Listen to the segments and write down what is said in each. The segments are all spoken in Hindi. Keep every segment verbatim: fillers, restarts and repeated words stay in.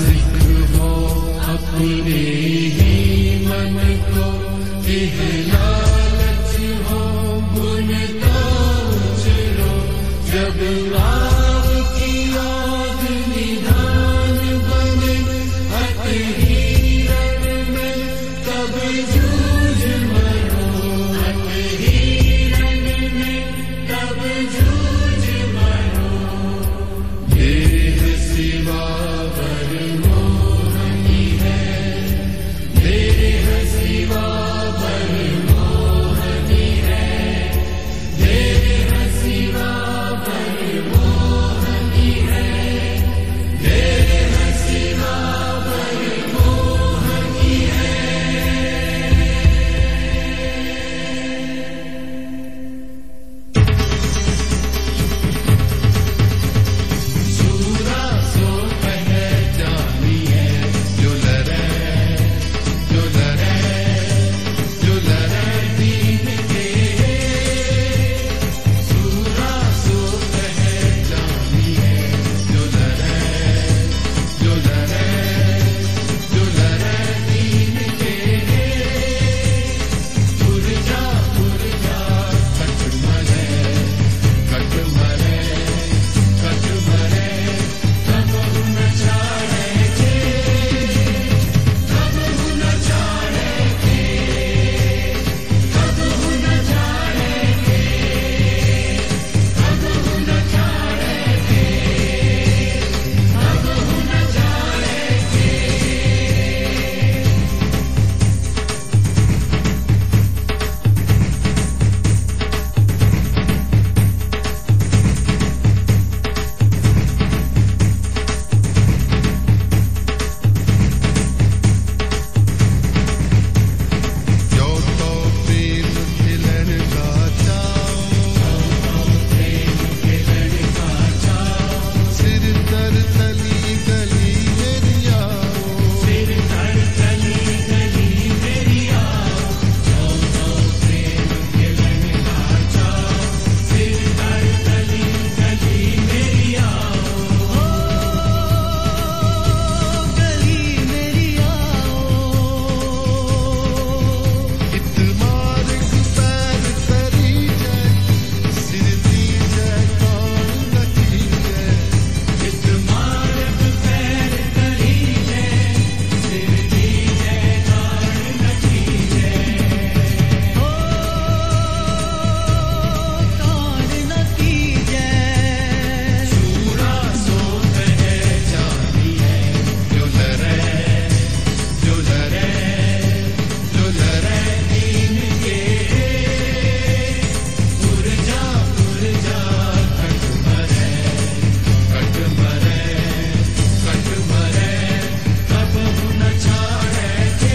जिक्र हो अपने ही मन को, इह लालच हो गुण तो उछलो। जब आपकी याद निधान बने हत हीरन में, तब जूझ मरो। हत हीरन में तब जूझ मरो। देह सिवा बर मोहनी है, देह सिवा बर मोहनी है, देह सिवा बर मोहनी है, देह सिवा बर मोहनी है। सूरा सो पहचानी है, जो लरे जो लरे जो लरे दीन के। सूरा सो पहचानी है, जो लरे जो लरे जो लरे दीन के। पुरजा पुरजा कट मरे कट मरे कट मरे, तब न छाड़े के, तब न छाड़े के, तब न छाड़े के, तब न छाड़े के, तब न छाड़े के। जो तो प्रेम खिलन का चाओ, प्रेम खिलन का चाओ। सिर तर तली गली मेरी आओ, सिर तर तली गली मेरी आओ। जो तो प्रेम खिलन का चाओ, सिर तर तली गली मेरी आओ। गली मेरी आओ। इतमारक पैर करी जाए, सिर दी जाए कौन न की जाए। इतमारक पैर करी जाए, सिर दी जाए कौन न की जाए। हो कौन न की जाए। सूरा सो पहचानी है, जो लरे जो लरे जो लरे दीन के। पुरजा पुरजा कट मरे कट मरे कट मरे, तब न छाड़े के,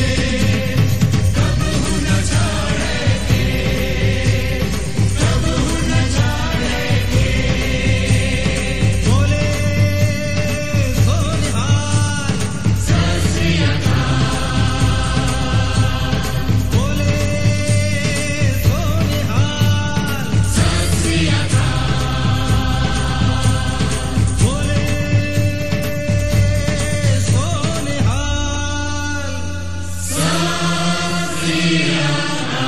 तब न छाड़े के, तब न छाड़े के। बोले सोनिहाल सत श्री अकाल। बोले सोनिहाल सत श्री अकाल। बोले सोनिहाल सत श्री अकाल।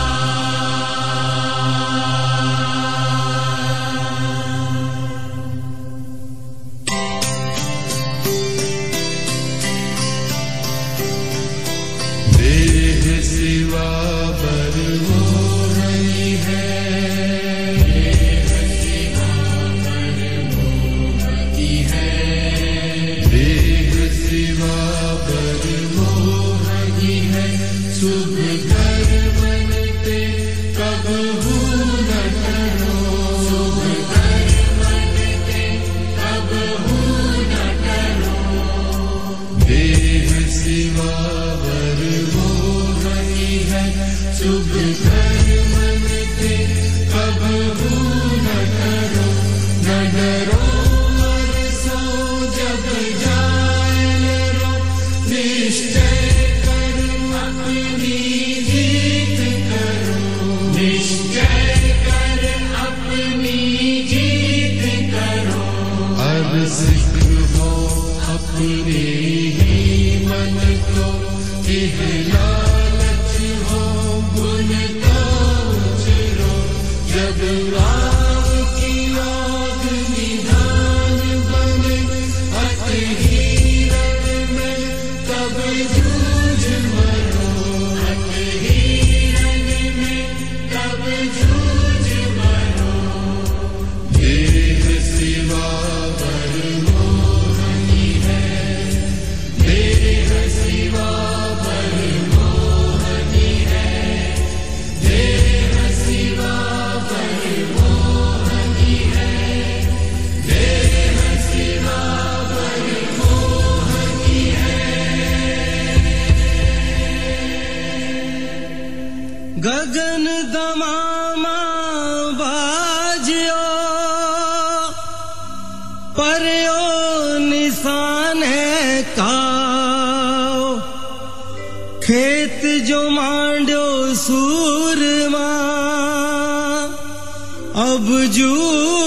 देह सिवा बर मोहनी है, देह सिवा बर मोहनी है, देह सिवा बर मोहनी है। शुभ कर्म मनते कबहू न करो, शुभ कर्म मनते कबहू न करो। देह सिवा बर मोहनी है, शुभ कर्म मनते कबहू न करो। न डरो मर सो जब जाए लरो, निश्चय कर अपनी मन को इह लालच हो गुण का उछरो जब आपकी याद निधान बने अतहीरन में तब जूझ मरो अतहीरन में तब जूझ मरो देह सिवा पर मोहनी है देह सिवा पर मोहनी है देह सिवा पर मोहनी है देह सिवा पर मोहनी है गगन दमामा बाजियो परयो निशान है काओ खेत जो मांड्यो सूरमा अब जू